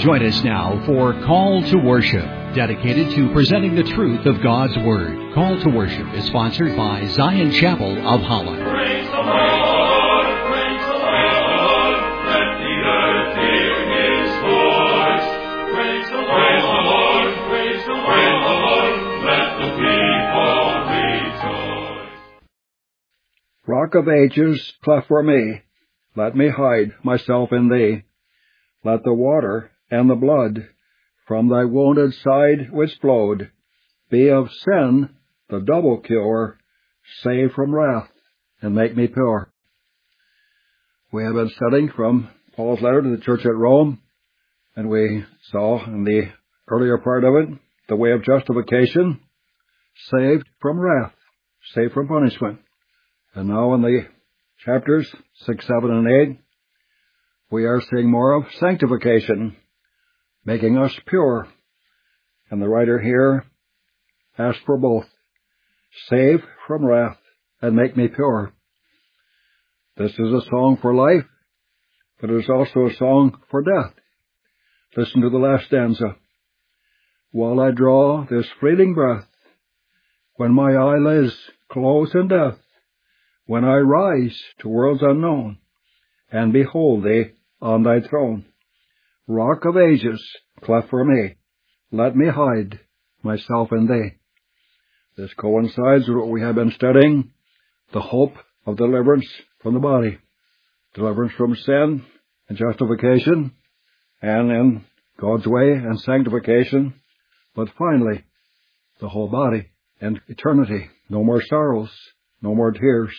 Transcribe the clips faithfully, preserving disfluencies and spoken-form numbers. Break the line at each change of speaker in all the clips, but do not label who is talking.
Join us now for Call to Worship, dedicated to presenting the truth of God's Word. Call to Worship is sponsored by Zion Chapel of Holland.
Praise the Lord, praise the Lord, let the earth hear His voice. Praise the Lord, praise the Lord, let the people rejoice.
Rock of ages, cleft for me, let me hide myself in thee. Let the water and the blood from thy wounded side which flowed be of sin the double cure, save from wrath, and make me pure. We have been studying from Paul's letter to the church at Rome, and we saw in the earlier part of it the way of justification, saved from wrath, saved from punishment. And now in the chapters six, seven, and eight, we are seeing more of sanctification, making us pure. And the writer here asks for both, save from wrath and make me pure. This is a song for life, but it is also a song for death. Listen to the last stanza. While I draw this fleeting breath, when my eyelids close in death, when I rise to worlds unknown, and behold thee on thy throne, Rock of ages, cleft for me, let me hide myself in thee. This coincides with what we have been studying, the hope of deliverance from the body, deliverance from sin and justification, and in God's way and sanctification, but finally, the whole body and eternity. No more sorrows, no more tears.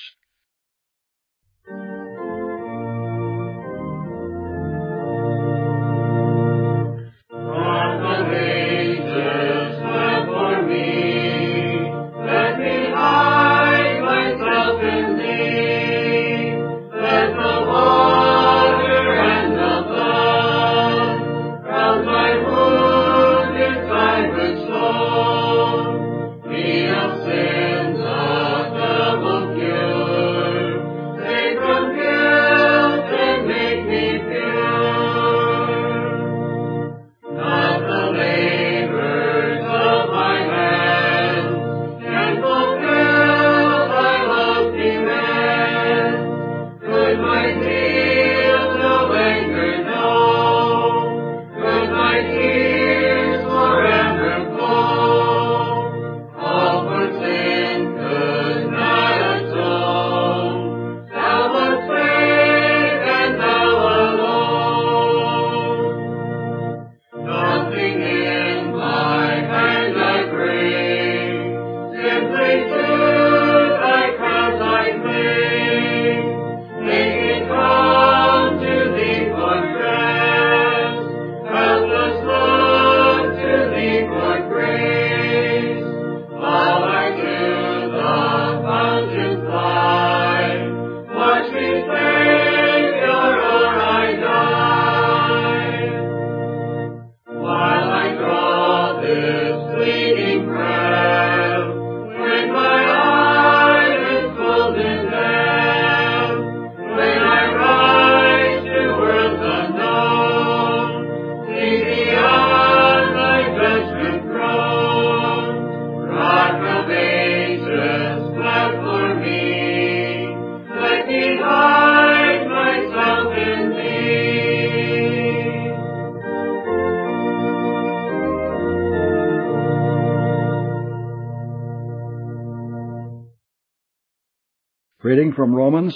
Reading from Romans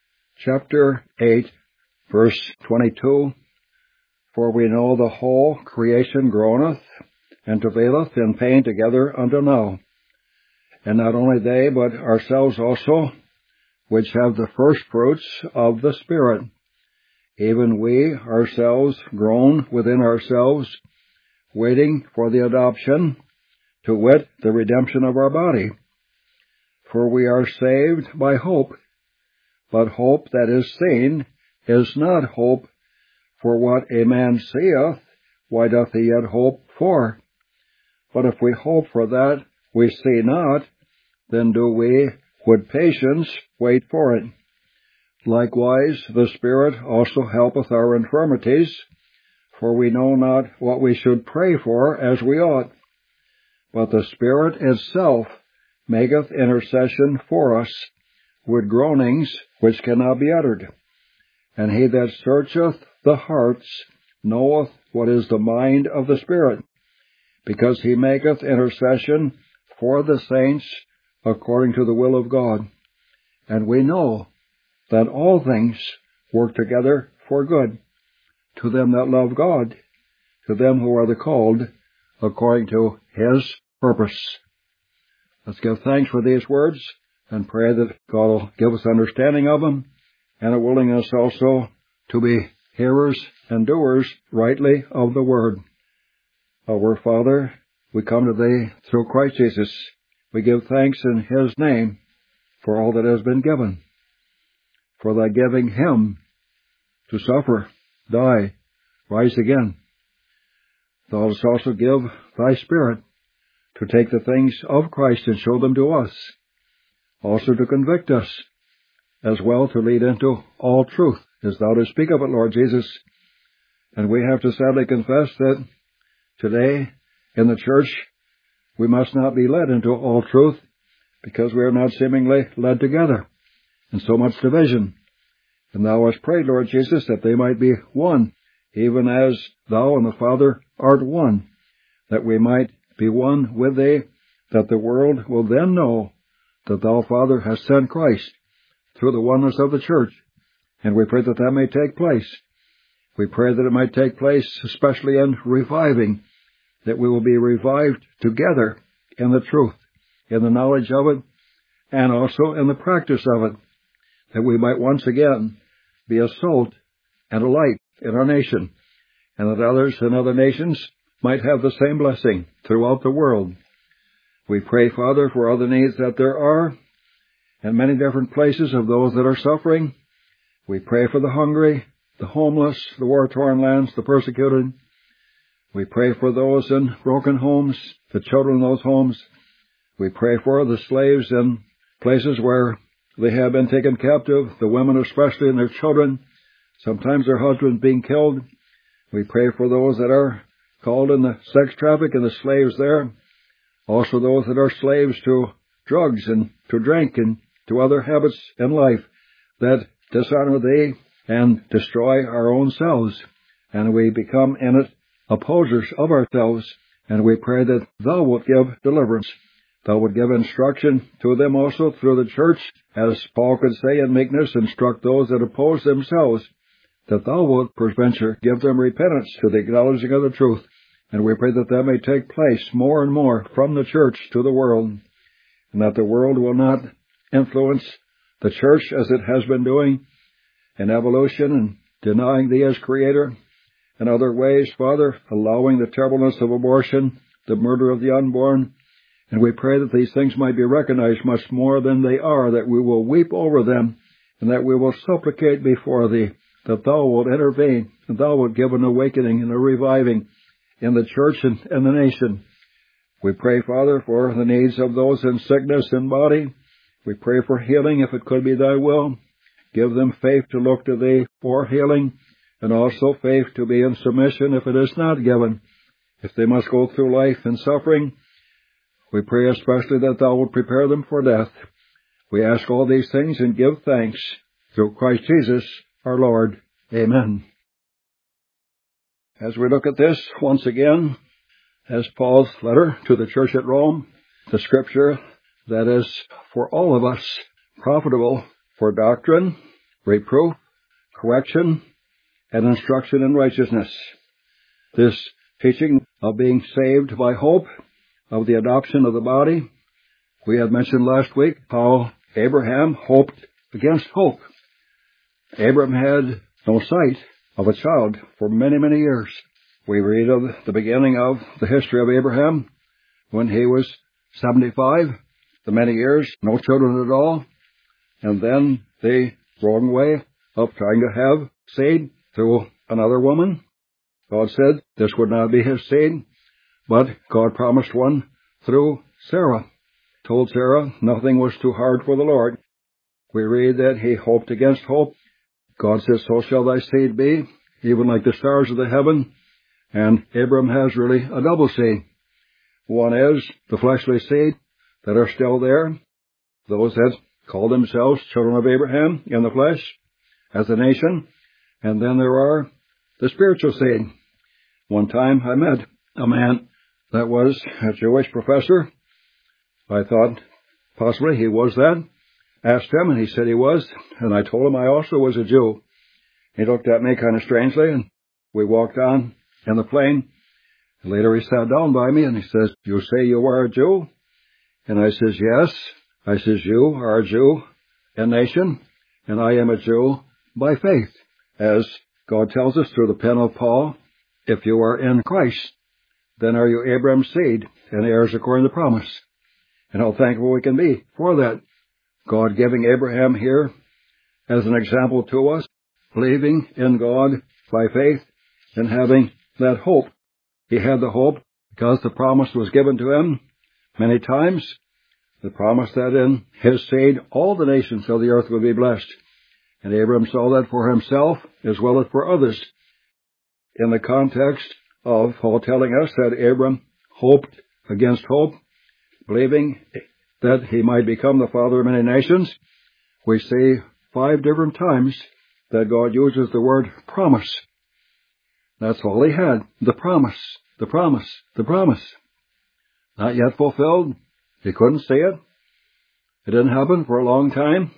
chapter eight, verse twenty-two. For we know the whole creation groaneth, and travaileth in pain together until now. And not only they, but ourselves also, which have the first fruits of the Spirit, even we ourselves groan within ourselves, waiting for the adoption, to wit, the redemption of our body. For we are saved by hope, but hope that is seen is not hope. For what a man seeth, why doth he yet hope for? But if we hope for that we see not, then do we with patience wait for it. Likewise the Spirit also helpeth our infirmities, For we know not what we should pray for as we ought. But the Spirit itself maketh intercession for us with groanings which cannot be uttered. And he that searcheth the hearts knoweth what is the mind of the Spirit, because he maketh intercession for the saints according to the will of God. And we know that all things work together for good, to them that love God, to them who are the called according to his purpose. Let's give thanks for these words and pray that God will give us understanding of them and a willingness also to be hearers and doers rightly of the word. Our Father, we come to thee through Christ Jesus. We give thanks in his name for all that has been given, for thy giving him to suffer, die, rise again. Thou dost also give thy Spirit to take the things of Christ and show them to us, also to convict us, as well to lead into all truth, as thou dost speak of it, Lord Jesus. And we have to sadly confess that today in the church we must not be led into all truth, because we are not seemingly led together in so much division. And thou hast prayed, Lord Jesus, that they might be one, even as thou and the Father art one, that we might be one with thee, that the world will then know that thou, Father, hast sent Christ through the oneness of the church. And we pray that that may take place. We pray that it might take place, especially in reviving, that we will be revived together in the truth, in the knowledge of it, and also in the practice of it, that we might once again be a salt and a light in our nation, and that others in other nations might have the same blessing throughout the world. We pray, Father, for all the needs that there are in many different places of those that are suffering. We pray for the hungry, the homeless, the war-torn lands, the persecuted. We pray for those in broken homes, the children in those homes. We pray for the slaves in places where they have been taken captive, the women especially and their children, sometimes their husbands being killed. We pray for those that are called in the sex traffic and the slaves there, also those that are slaves to drugs and to drink and to other habits in life that dishonor thee and destroy our own selves, and we become in it opposers of ourselves. And we pray that thou wilt give deliverance. Thou wilt give instruction to them also through the church, as Paul could say in meekness, instruct those that oppose themselves, that thou wilt peradventure give them repentance to the acknowledging of the truth. And we pray that that may take place more and more from the church to the world, and that the world will not influence the church as it has been doing in evolution and denying thee as creator. In other ways, Father, allowing the terribleness of abortion, the murder of the unborn. And we pray that these things might be recognized much more than they are, that we will weep over them, and that we will supplicate before thee, that thou wilt intervene, and thou wilt give an awakening and a reviving in the church and in the nation. We pray, Father, for the needs of those in sickness in body. We pray for healing, if it could be thy will. Give them faith to look to thee for healing, and also faith to be in submission if it is not given. If they must go through life in suffering, we pray especially that thou wilt prepare them for death. We ask all these things and give thanks through Christ Jesus our Lord. Amen. As we look at this once again, as Paul's letter to the church at Rome, the scripture that is for all of us profitable for doctrine, reproof, correction, and instruction in righteousness. This teaching of being saved by hope, of the adoption of the body. We had mentioned last week how Abraham hoped against hope. Abraham had no sight of a child for many, many years. We read of the beginning of the history of Abraham when he was seventy-five, the many years, no children at all, and then the wrong way of trying to have seed through another woman. God said this would not be his seed, but God promised one through Sarah. Told Sarah nothing was too hard for the Lord. We read that he hoped against hope. God says, so shall thy seed be, even like the stars of the heaven, And Abram has really a double seed. One is the fleshly seed that are still there, those that call themselves children of Abraham in the flesh as a nation. And then there are the spiritual seed. One time I met a man that was a Jewish professor. I thought possibly he was that. Asked him, and he said he was. And I told him I also was a Jew. He looked at me kind of strangely, and we walked on in the plane. Later he sat down by me, and he says, "You say you are a Jew?" And I says, "Yes." I says, "You are a Jew in nation, and I am a Jew by faith. As God tells us through the pen of Paul, if you are in Christ, then are you Abraham's seed and heirs according to promise." And how thankful we can be for that. God giving Abraham here as an example to us, believing in God by faith and having that hope. He had the hope because the promise was given to him many times. The promise that in his seed all the nations of the earth would be blessed. And Abraham saw that for himself as well as for others. In the context of Paul telling us that Abraham hoped against hope, believing that he might become the father of many nations, we see five different times that God uses the word promise. That's all he had. The promise, the promise, the promise. Not yet fulfilled. He couldn't see it. It didn't happen for a long time.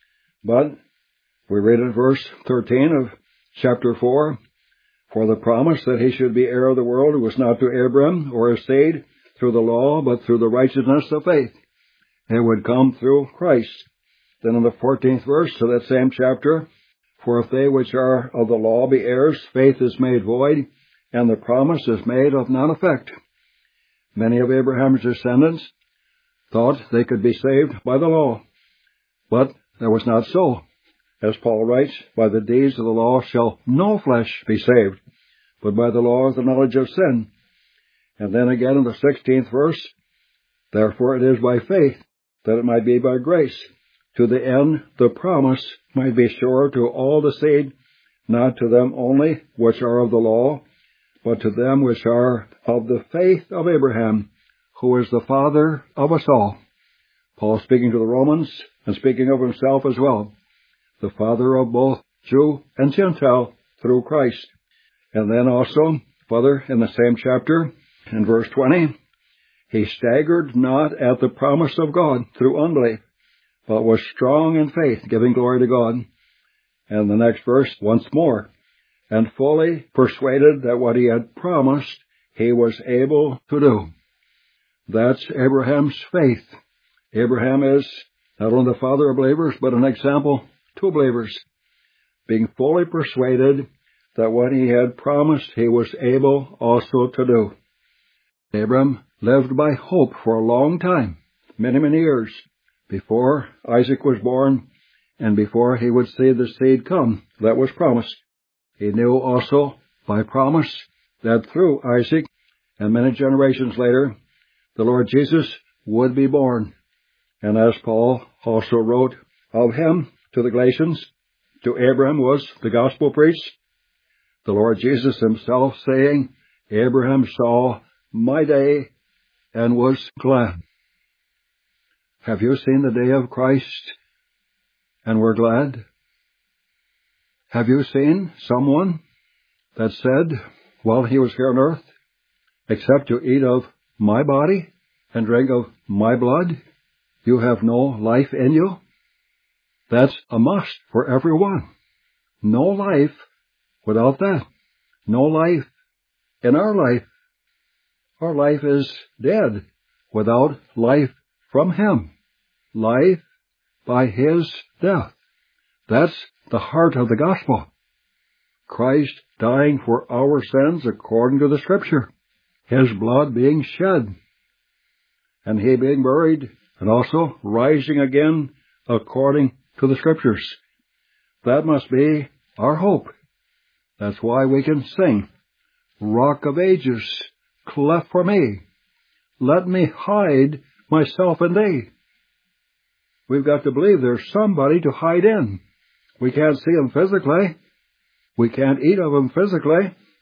But we read in verse thirteen of chapter four, "For the promise that he should be heir of the world was not to Abraham or his seed through the law, but through the righteousness of faith. It would come through Christ." Then in the fourteenth verse of that same chapter, "For if they which are of the law be heirs, faith is made void, and the promise is made of none effect." Many of Abraham's descendants thought they could be saved by the law, but that was not so. As Paul writes, "By the deeds of the law shall no flesh be saved, but by the law is the knowledge of sin." And then again in the sixteenth verse, "Therefore it is by faith, that it might be by grace, to the end the promise might be sure to all the seed, not to them only which are of the law, but to them which are of the faith of Abraham, who is the father of us all." Paul speaking to the Romans and speaking of himself as well, the father of both Jew and Gentile through Christ. And then also, further in the same chapter, in verse twenty, "He staggered not at the promise of God through unbelief, but was strong in faith, giving glory to God." And the next verse, once more, "And fully persuaded that what he had promised, he was able to do." That's Abraham's faith. Abraham is not only the father of believers, but an example to believers, being fully persuaded that what he had promised, he was able also to do. Abraham lived by hope for a long time, many, many years, before Isaac was born and before he would see the seed come that was promised. He knew also by promise that through Isaac and many generations later, the Lord Jesus would be born. And as Paul also wrote of him to the Galatians, to Abraham was the gospel preached, the Lord Jesus himself saying, "Abraham saw my day and was glad." Have you seen the day of Christ and were glad? Have you seen someone that said, while he was here on earth, "Except you eat of my body and drink of my blood, you have no life in you"? That's a must for everyone. No life without that. No life in our life. Our life is dead without life from him. Life by his death. That's the heart of the gospel. Christ dying for our sins according to the Scripture. His blood being shed. And he being buried and also rising again according to the Scriptures. That must be our hope. That's why we can sing, "Rock of Ages, cleft for me. Let me hide myself in thee." We've got to believe there's somebody to hide in. We can't see him physically. We can't eat of him physically.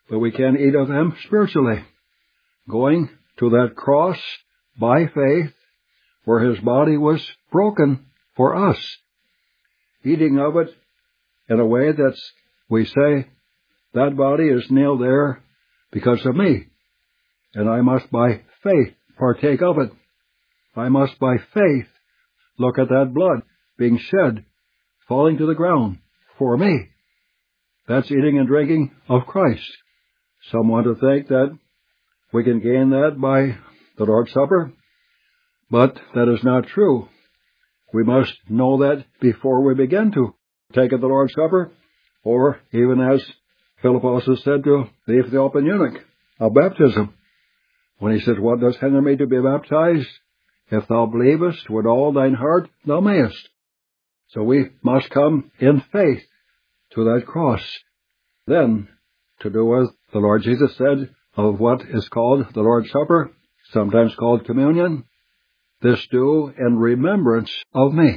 but we can eat of them spiritually, going to that cross by faith where his body was broken for us, eating of it in a way that we say, that body is nailed there because of me, and I must by faith partake of it. I must by faith look at that blood being shed, falling to the ground for me. That's eating and drinking of Christ. Some want to think that we can gain that by the Lord's Supper, but that is not true. We must know that before we begin to take of the Lord's Supper, or even as Philip also said to the Ethiopian eunuch of baptism, when he says, what does hinder me to be baptized? If thou believest with all thine heart, thou mayest. So we must come in faith to that cross. Then, to do as the Lord Jesus said of what is called the Lord's Supper, sometimes called communion, this do in remembrance of me.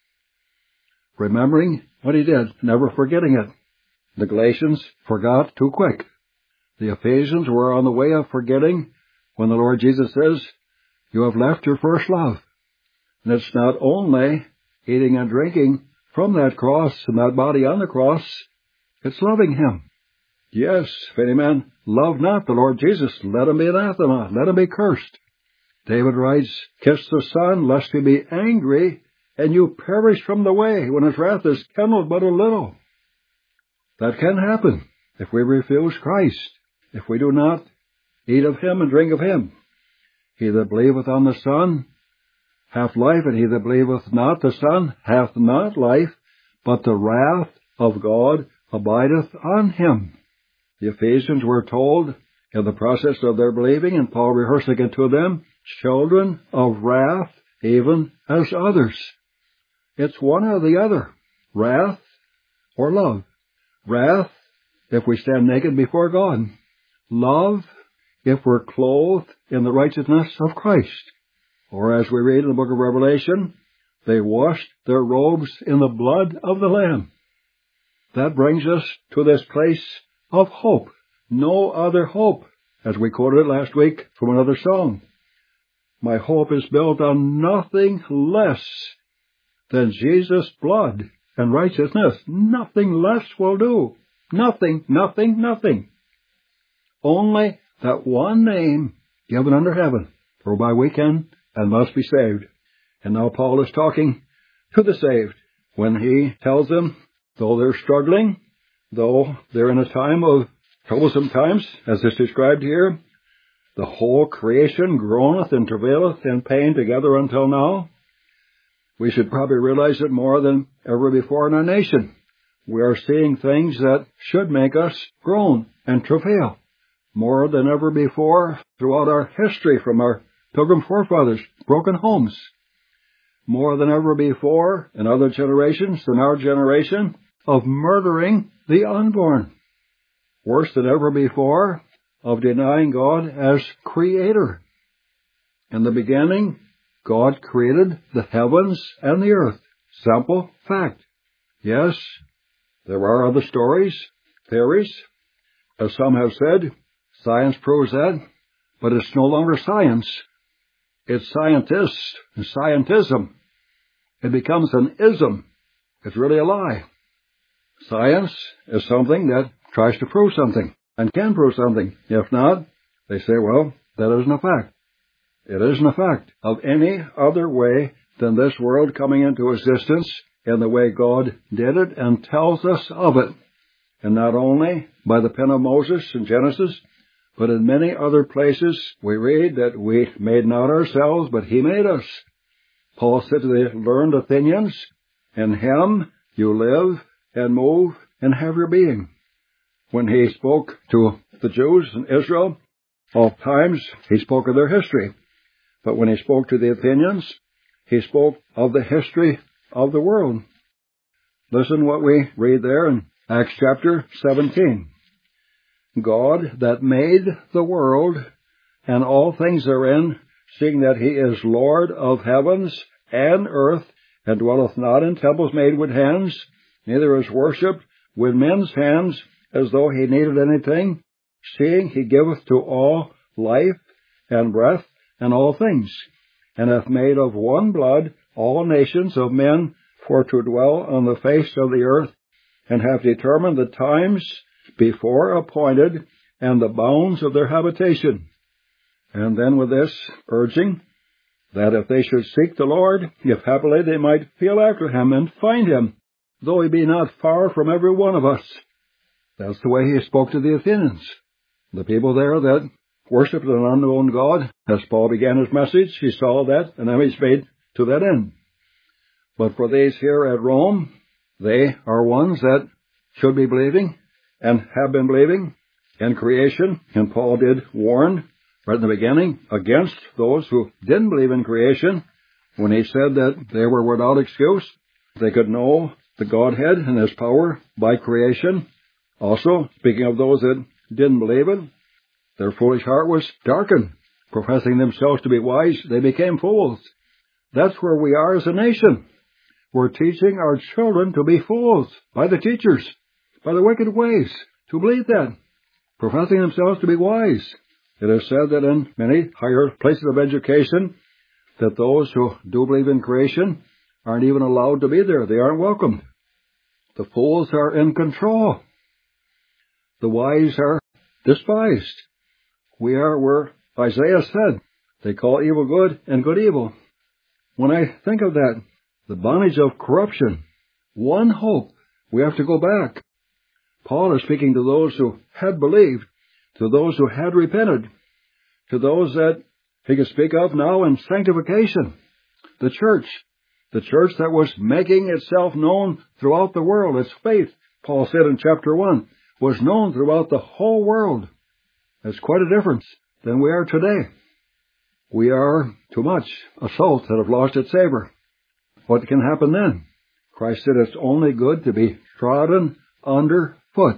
Remembering what he did, never forgetting it. The Galatians forgot too quick. The Ephesians were on the way of forgetting when the Lord Jesus says, you have left your first love. And it's not only eating and drinking from that cross and that body on the cross, it's loving him. Yes, if any man love not the Lord Jesus, let him be anathema, let him be cursed. David writes, kiss the Son, lest he be angry, and you perish from the way, when his wrath is kindled but a little. That can happen if we refuse Christ, if we do not eat of him and drink of him. He that believeth on the Son hath life, and he that believeth not the Son hath not life, but the wrath of God abideth on him. The Ephesians were told in the process of their believing, and Paul rehearsing it to them, children of wrath, even as others. It's one or the other, wrath or love. Wrath, if we stand naked before God. Love, if we're clothed in the righteousness of Christ. Or as we read in the book of Revelation, they washed their robes in the blood of the Lamb. That brings us to this place of hope. No other hope, as we quoted last week from another song. My hope is built on nothing less than Jesus' blood and righteousness. Nothing less will do. Nothing, nothing, nothing. Only that one name given under heaven, whereby we can and must be saved. And now Paul is talking to the saved when he tells them, though they're struggling, though they're in a time of troublesome times, as is described here, the whole creation groaneth and travaileth in pain together until now. We should probably realize it more than ever before in our nation. We are seeing things that should make us groan and travail more than ever before throughout our history from our pilgrim forefathers, broken homes. More than ever before in other generations than our generation of murdering the unborn. Worse than ever before of denying God as Creator. In the beginning, God created the heavens and the earth. Simple fact. Yes, there are other stories, theories. As some have said, science proves that, but it's no longer science. It's scientists and scientism. It becomes an ism. It's really a lie. Science is something that tries to prove something and can prove something. If not, they say, well, that isn't a fact. It isn't a fact of any other way than this world coming into existence in the way God did it and tells us of it. And not only by the pen of Moses in Genesis, but in many other places we read that we made not ourselves, but He made us. Paul said to the learned Athenians, in Him you live and move and have your being. When he spoke to the Jews in Israel, oft times he spoke of their history. But when he spoke to the Athenians, he spoke of the history of the world. Listen what we read there in Acts chapter seventeen. God that made the world and all things therein, seeing that He is Lord of heavens and earth, and dwelleth not in temples made with hands, neither is worshipped with men's hands, as though He needed anything, seeing he giveth to all life and breath and all things, and hath made of one blood all nations of men for to dwell on the face of the earth, and hath determined the times before appointed, and the bounds of their habitation. And then with this urging, that if they should seek the Lord, if happily they might feel after him and find him, though he be not far from every one of us. That's the way he spoke to the Athenians, the people there that worshipped an unknown God. As Paul began his message, he saw that an image made to that end. But for these here at Rome, they are ones that should be believing and have been believing in creation. And Paul did warn right in the beginning against those who didn't believe in creation when he said that they were without excuse. They could know the Godhead and his power by creation. Also, speaking of those that didn't believe it, their foolish heart was darkened. Professing themselves to be wise, they became fools. That's where we are as a nation. We're teaching our children to be fools by the teachers, by the wicked ways, to believe that, professing themselves to be wise. It is said that in many higher places of education, that those who do believe in creation aren't even allowed to be there. They aren't welcomed. The fools are in control. The wise are despised. We are where Isaiah said, they call evil good and good evil. When I think of that, the bondage of corruption, one hope, we have to go back. Paul is speaking to those who had believed, to those who had repented, to those that he could speak of now in sanctification. The church, the church that was making itself known throughout the world. Its faith, Paul said in chapter one, was known throughout the whole world. That's quite a difference than we are today. We are too much a salt that have lost its savor. What can happen then? Christ said it's only good to be trodden under foot.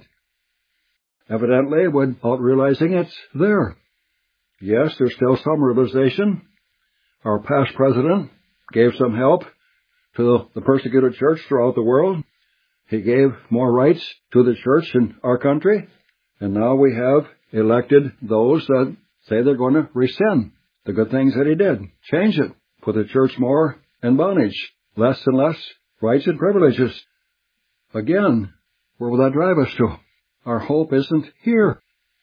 Evidently, without realizing it's there. Yes, there's still some realization. Our past president gave some help to the persecuted church throughout the world. He gave more rights to the church in our country. And now we have elected those that say they're going to rescind the good things that he did. Change it. Put the church more in bondage. Less and less rights and privileges. Again, where will that drive us to? Our hope isn't here.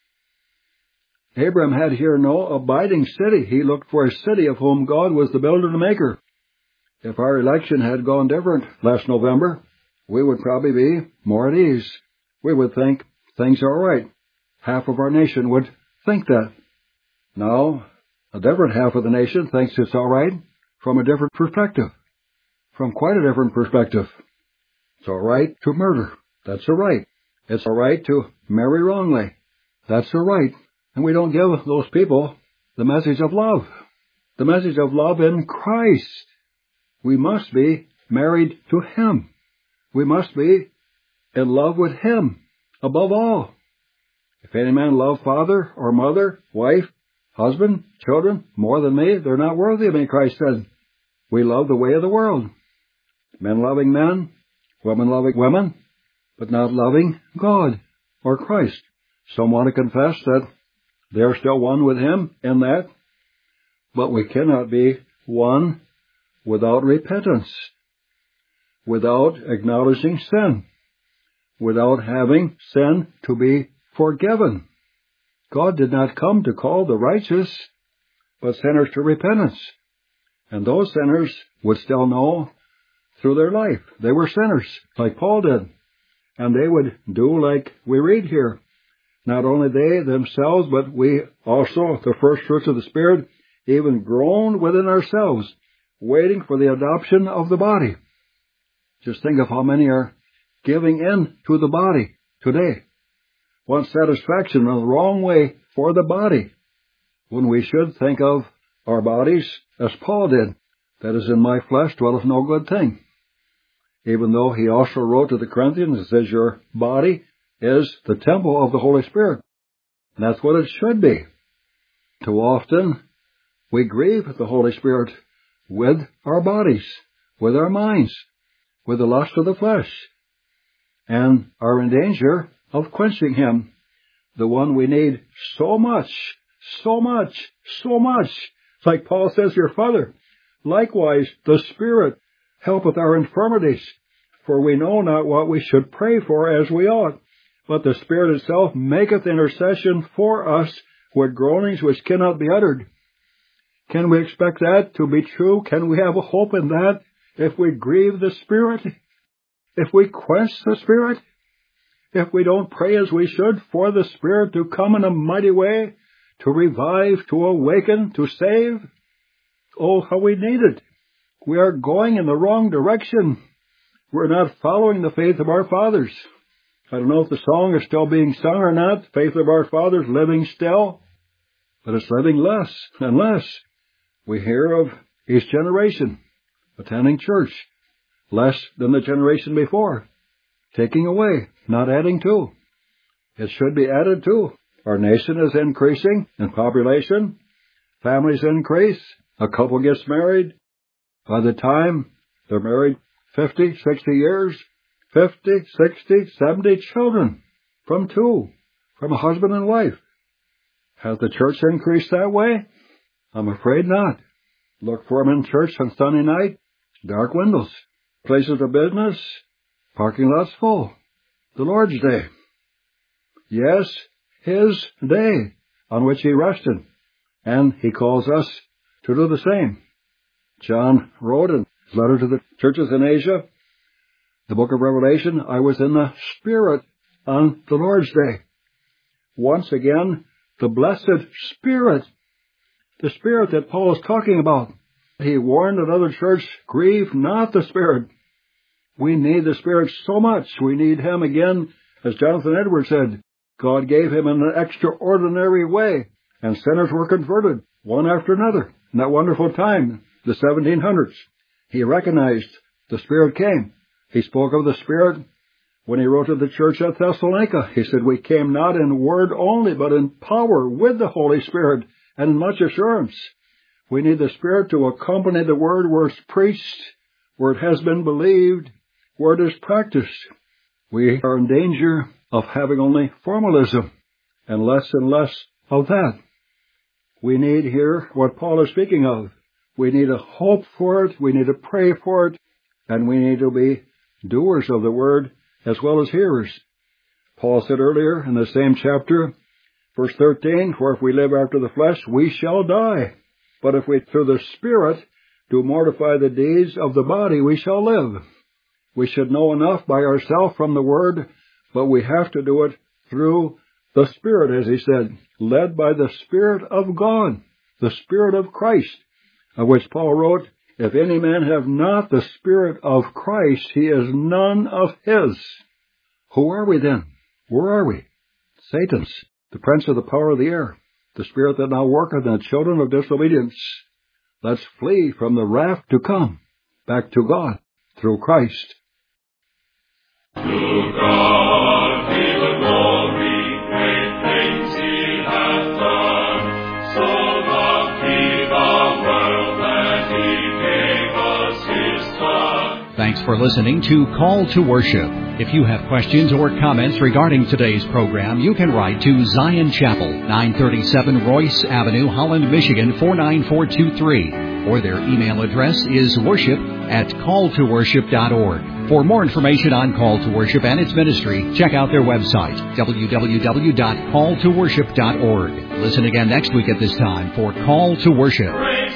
Abraham had here no abiding city. He looked for a city of whom God was the builder and maker. If our election had gone different last November, we would probably be more at ease. We would think things are all right. Half of our nation would think that. Now, a different half of the nation thinks it's all right from a different perspective. From quite a different perspective. It's all right to murder. That's all right. It's all right to marry wrongly. That's all right. And we don't give those people the message of love. The message of love in Christ. We must be married to Him. We must be in love with Him above all. If any man love father or mother, wife, husband, children more than me, they're not worthy of me, Christ said. We love the way of the world. Men loving men, women loving women, but not loving God or Christ. Some want to confess that they're still one with Him in that, but we cannot be one without repentance, without acknowledging sin, without having sin to be forgiven. God did not come to call the righteous, but sinners to repentance. And those sinners would still know through their life. They were sinners, like Paul did. And they would do like we read here. Not only they themselves, but we also, the first fruits of the Spirit, even groaned within ourselves, waiting for the adoption of the body. Just think of how many are giving in to the body today. Want satisfaction in the wrong way for the body, when we should think of our bodies as Paul did. That is, in my flesh dwelleth no good thing. Even though he also wrote to the Corinthians and says your body is the temple of the Holy Spirit. And that's what it should be. Too often we grieve the Holy Spirit with our bodies, with our minds, with the lust of the flesh, and are in danger of quenching Him the one we need so much, so much, so much. Like Paul says here, Father, likewise the Spirit helpeth our infirmities, for we know not what we should pray for as we ought. But the Spirit itself maketh intercession for us with groanings which cannot be uttered. Can we expect that to be true? Can we have a hope in that if we grieve the Spirit? If we quench the Spirit? If we don't pray as we should for the Spirit to come in a mighty way, to revive, to awaken, to save? Oh, how we need it. We are going in the wrong direction. We're not following the faith of our fathers. I don't know if the song is still being sung or not, faith of our fathers living still, but it's living less and less. We hear of each generation attending church, less than the generation before, taking away, not adding to. It should be added to. Our nation is increasing in population, families increase, a couple gets married. By the time they're married fifty, sixty years, fifty, sixty, seventy children from two, from a husband and wife. Has the church increased that way? I'm afraid not. Look for them in church on Sunday night, dark windows, places of business, parking lots full. The Lord's Day. Yes, His day on which He rested, and He calls us to do the same. John wrote in his letter to the churches in Asia, the book of Revelation, I was in the Spirit on the Lord's Day. Once again, the blessed Spirit, the Spirit that Paul is talking about. He warned another church, grieve not the Spirit. We need the Spirit so much. We need Him again, as Jonathan Edwards said. God gave Him in an extraordinary way, and sinners were converted, one after another. In that wonderful time, the seventeen hundreds, He recognized the Spirit came. He spoke of the Spirit when He wrote to the church at Thessalonica. He said, we came not in word only, but in power with the Holy Spirit and in much assurance. We need the Spirit to accompany the Word where it's preached, where it has been believed, where it is practiced. We are in danger of having only formalism and less and less of that. We need here what Paul is speaking of. We need a hope for it, we need to pray for it, and we need to be doers of the Word as well as hearers. Paul said earlier in the same chapter, verse thirteen, for if we live after the flesh, we shall die. But if we through the Spirit do mortify the deeds of the body, we shall live. We should know enough by ourselves from the Word, but we have to do it through the Spirit, as he said, led by the Spirit of God, the Spirit of Christ, of which Paul wrote, if any man have not the Spirit of Christ, he is none of his. Who are we then? Where are we? Satan's, the prince of the power of the air, the spirit that now worketh in the children of disobedience. Let's flee from the wrath to come, back to God, through Christ.
To God be the glory, great things He hath done. So loved He the world that He gave us His Son.
Thanks for listening to Call to Worship. If you have questions or comments regarding today's program, you can write to Zion Chapel, nine thirty-seven Royce Avenue, Holland, Michigan, four nine four two three, or their email address is worship at call to worship dot org. For more information on Call to Worship and its ministry, check out their website, w w w dot call to worship dot org. Listen again next week at this time for Call to Worship.